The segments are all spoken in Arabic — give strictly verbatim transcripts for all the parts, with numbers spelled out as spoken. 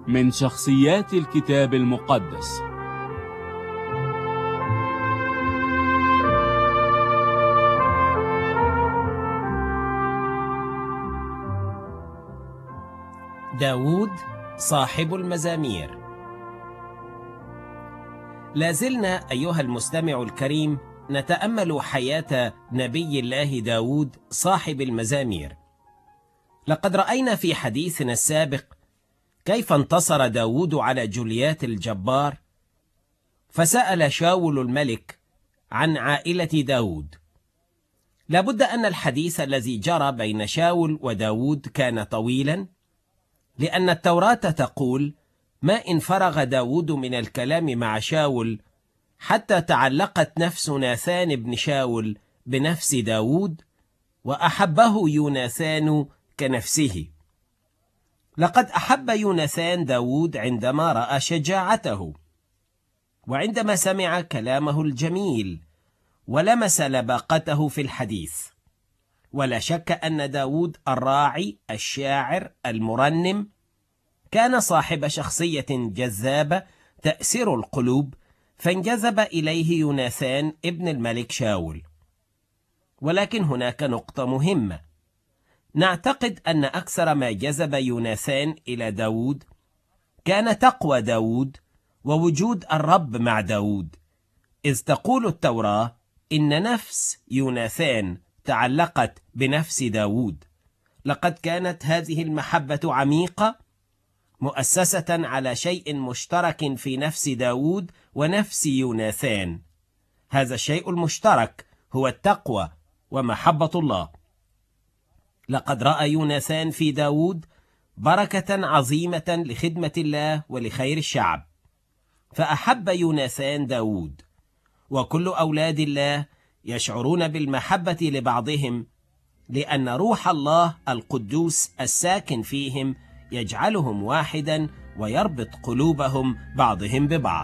من شخصيات الكتاب المقدس. داود صاحب المزامير. لازلنا أيها المستمع الكريم نتأمل حياة نبي الله داود صاحب المزامير. لقد رأينا في حديثنا السابق كيف انتصر داود على جوليات الجبار، فسأل شاول الملك عن عائلة داود. لابد أن الحديث الذي جرى بين شاول وداود كان طويلا، لأن التوراة تقول: ما إن فرغ داود من الكلام مع شاول حتى تعلقت نفس ناثان بن شاول بنفس داود، وأحبه يوناثان كنفسه. لقد أحب يوناثان داود عندما رأى شجاعته، وعندما سمع كلامه الجميل، ولمس لباقته في الحديث. ولا شك أن داود الراعي الشاعر المرنم كان صاحب شخصية جذابة تأسر القلوب، فانجذب إليه يوناثان ابن الملك شاول. ولكن هناك نقطة مهمة، نعتقد أن أكثر ما جذب يوناثان إلى داود كان تقوى داود ووجود الرب مع داود، إذ تقول التوراة إن نفس يوناثان تعلقت بنفس داود. لقد كانت هذه المحبة عميقة، مؤسسة على شيء مشترك في نفس داود ونفس يوناثان. هذا الشيء المشترك هو التقوى ومحبة الله. لقد رأى يوناثان في داود بركة عظيمة لخدمة الله ولخير الشعب، فأحب يوناثان داود. وكل أولاد الله يشعرون بالمحبة لبعضهم، لأن روح الله القدوس الساكن فيهم يجعلهم واحدا ويربط قلوبهم بعضهم ببعض.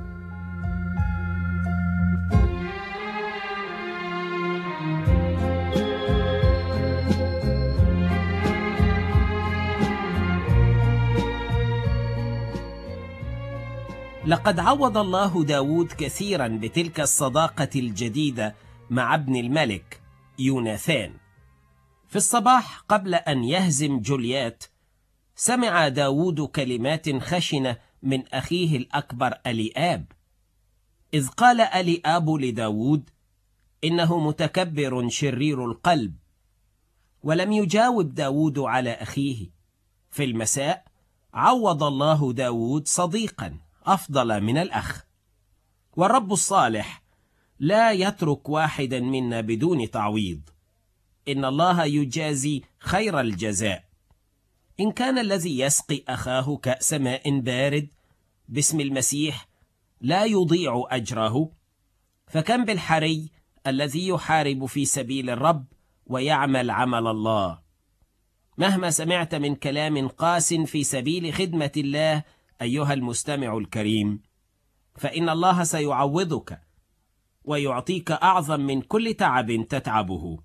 لقد عوض الله داود كثيرا بتلك الصداقة الجديدة مع ابن الملك يوناثان. في الصباح قبل أن يهزم جوليات، سمع داود كلمات خشنة من أخيه الأكبر أليآب، إذ قال أليآب لداود: إنه متكبر شرير القلب. ولم يجاوب داود على أخيه. في المساء عوض الله داود صديقا أفضل من الأخ. والرب الصالح لا يترك واحدا منا بدون تعويض. إن الله يجازي خير الجزاء. إن كان الذي يسقي أخاه كأس ماء بارد باسم المسيح لا يضيع أجره، فكم بالحري الذي يحارب في سبيل الرب ويعمل عمل الله. مهما سمعت من كلام قاس في سبيل خدمة الله أيها المستمع الكريم، فإن الله سيعوضك ويعطيك أعظم من كل تعب تتعبه.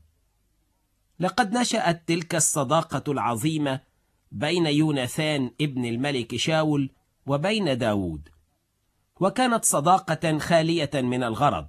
لقد نشأت تلك الصداقة العظيمة بين يوناثان ابن الملك شاول وبين داود، وكانت صداقة خالية من الغرض.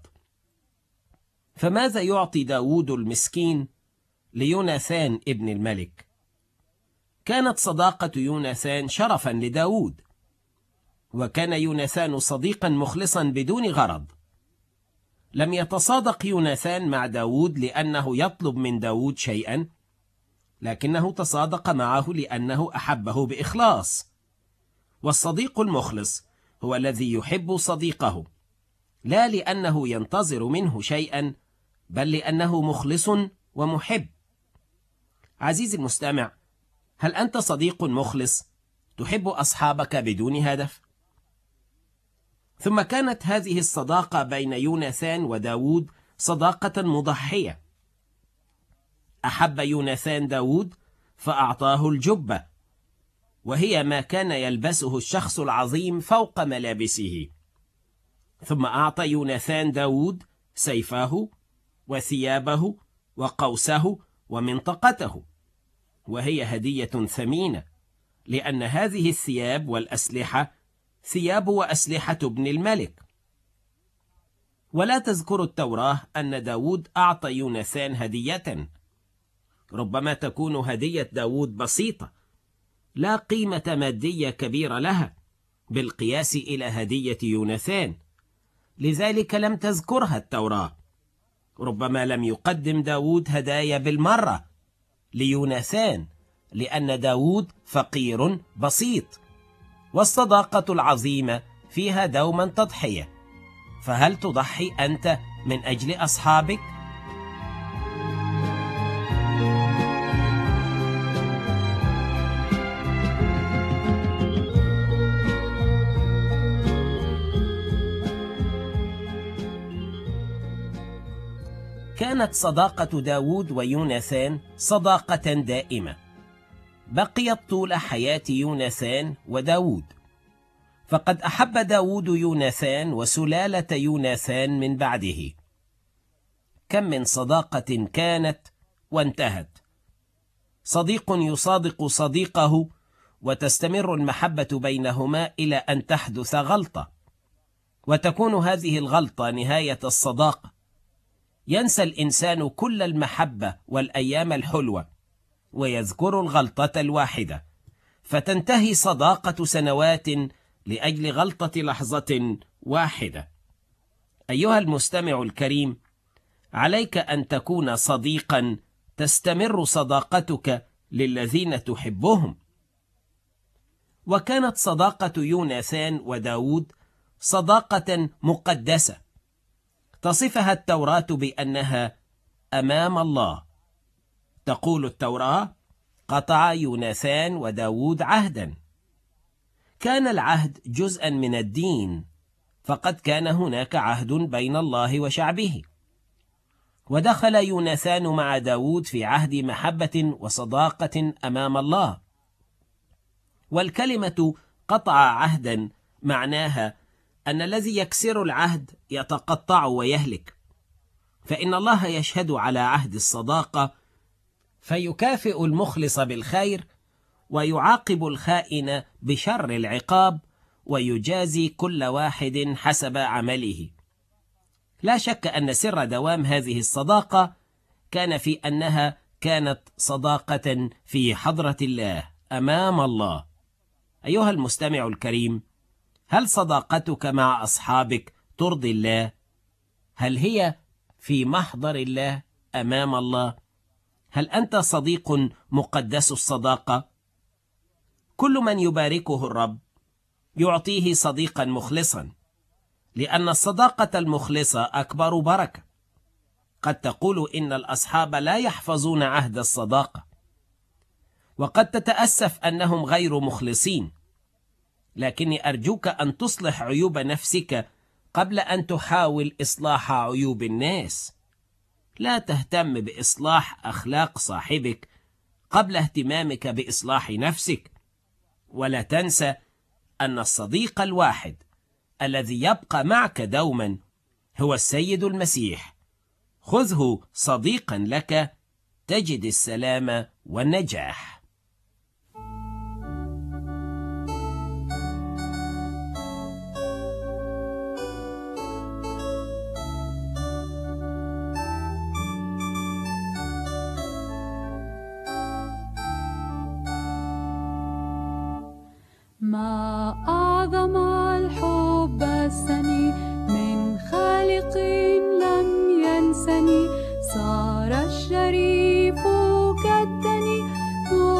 فماذا يعطي داود المسكين ليوناثان ابن الملك؟ كانت صداقة يوناثان شرفا لداود، وكان يوناثان صديقا مخلصا بدون غرض. لم يتصادق يوناثان مع داود لأنه يطلب من داود شيئا، لكنه تصادق معه لأنه أحبه بإخلاص. والصديق المخلص هو الذي يحب صديقه، لا لأنه ينتظر منه شيئا، بل لأنه مخلص ومحب. عزيزي المستمع، هل أنت صديق مخلص تحب أصحابك بدون هدف؟ ثم كانت هذه الصداقة بين يوناثان وداود صداقة مضحية. أحب يوناثان داود فأعطاه الجبة، وهي ما كان يلبسه الشخص العظيم فوق ملابسه. ثم أعطى يوناثان داود سيفه وثيابه وقوسه ومنطقته، وهي هدية ثمينة، لأن هذه الثياب والأسلحة ثياب وأسلحة ابن الملك. ولا تذكر التوراة أن داود أعطى يوناثان هدية. ربما تكون هدية داود بسيطة، لا قيمة مادية كبيرة لها بالقياس إلى هدية يوناثان، لذلك لم تذكرها التوراة. ربما لم يقدم داود هدايا بالمرة ليوناثان، لأن داود فقير بسيط، والصداقة العظيمة فيها دوما تضحية. فهل تضحي أنت من أجل أصحابك؟ كانت صداقة داود ويوناثان صداقة دائمة، بقيت طول حياة يوناثان وداود، فقد أحب داود يوناثان وسلالة يوناثان من بعده. كم من صداقة كانت وانتهت، صديق يصادق صديقه وتستمر المحبة بينهما إلى أن تحدث غلطة، وتكون هذه الغلطة نهاية الصداقة. ينسى الإنسان كل المحبة والأيام الحلوة ويذكر الغلطة الواحدة، فتنتهي صداقة سنوات لأجل غلطة لحظة واحدة. أيها المستمع الكريم، عليك أن تكون صديقا تستمر صداقتك للذين تحبهم. وكانت صداقة يوناثان وداود صداقة مقدسة، تصفها التوراة بأنها أمام الله. تقول التوراة: قطع يوناثان وداود عهدا. كان العهد جزءا من الدين، فقد كان هناك عهد بين الله وشعبه، ودخل يوناثان مع داود في عهد محبة وصداقة أمام الله. والكلمة قطع عهدا معناها أن الذي يكسر العهد يتقطع ويهلك، فإن الله يشهد على عهد الصداقة فيكافئ المخلص بالخير ويعاقب الخائن بشر العقاب ويجازي كل واحد حسب عمله. لا شك أن سر دوام هذه الصداقة كان في أنها كانت صداقة في حضرة الله أمام الله. أيها المستمع الكريم، هل صداقتك مع أصحابك ترضي الله؟ هل هي في محضر الله أمام الله؟ هل أنت صديق مقدس الصداقة؟ كل من يباركه الرب يعطيه صديقا مخلصا، لأن الصداقة المخلصة أكبر بركة. قد تقول إن الأصحاب لا يحفظون عهد الصداقة، وقد تتأسف أنهم غير مخلصين، لكني أرجوك أن تصلح عيوب نفسك قبل أن تحاول إصلاح عيوب الناس. لا تهتم بإصلاح أخلاق صاحبك قبل اهتمامك بإصلاح نفسك. ولا تنسى أن الصديق الواحد الذي يبقى معك دوما هو السيد المسيح. خذه صديقا لك تجد السلام والنجاح. ما أعظم الحب السني من خالق لم ينسني، صار الشريف كالدني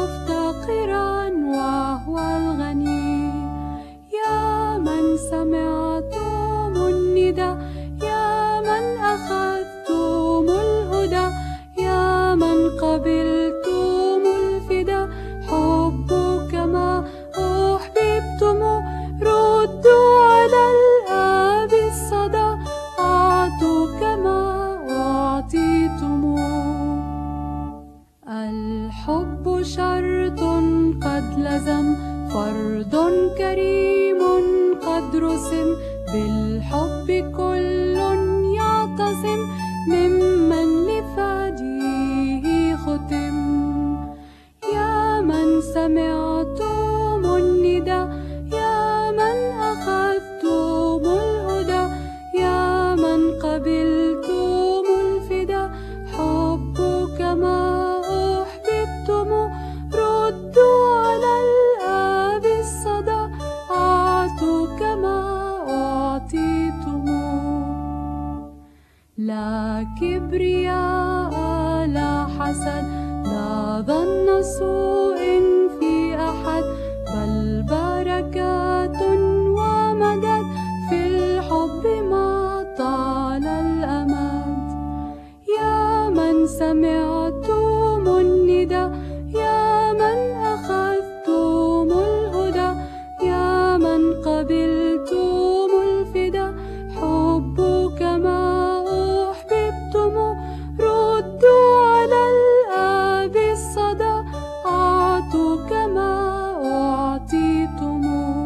لا كبرياء لا حسد لا ظن سوء في أحد بل بركات ومدد في الحب ما طال الأمد. يا من سمعتم النداء يا من أخذتم الهدى يا من قبلتم الفدا حبك ما أحببتم ردوا على الآب الصدى أعطوا كما أعطيتم.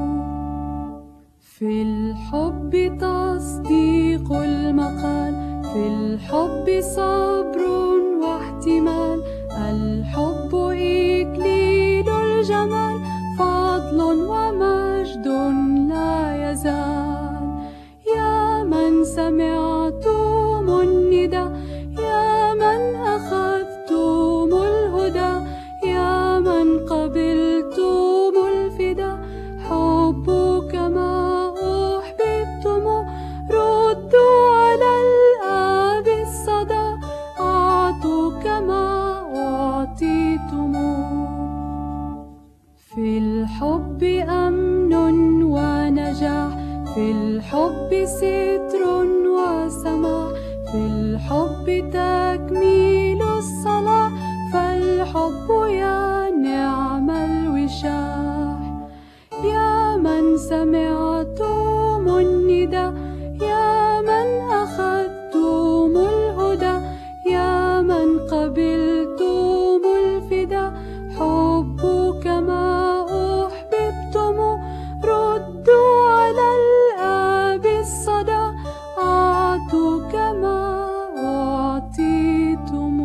في الحب تصديق المقال في الحب صبر واحتمال الحب إكليل الجمال فضل ومجد لا يزال. يا من سمعتم النداء يا من أخذتم الهدى يا من قبلتم الفدا حبك ما أحببتم ردوا على الآب الصدى أعطوا كما أعطيتم. في الحب أمن ونجاح في الحب ستر وسماح في الحب تكميل الصلاح فالحب يا نعم الوشاح. يا من سمعتم النداء يا من أخذتم الهدى يا من قبلتم الفدا حبك ما أحببتم ردوا على الآب الصدى أعطوا كما أعطيتم.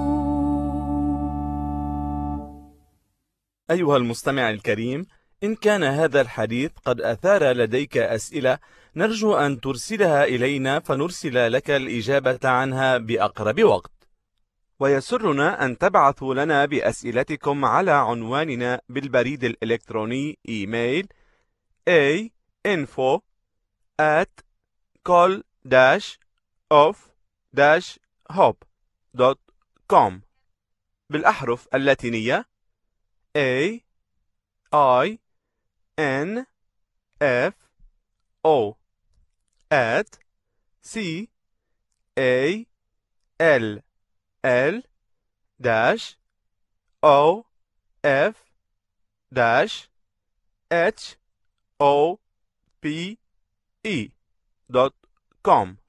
أيها المستمع الكريم، إن كان هذا الحديث قد أثار لديك أسئلة نرجو أن ترسلها إلينا فنرسل لك الإجابة عنها بأقرب وقت. ويسرنا أن تبعثوا لنا بأسئلتكم على عنواننا بالبريد الإلكتروني إيميل a info at col dash of dash hope dot com بالأحرف اللاتينية A I N F O at C A L L dash O F dash H O P E dot com.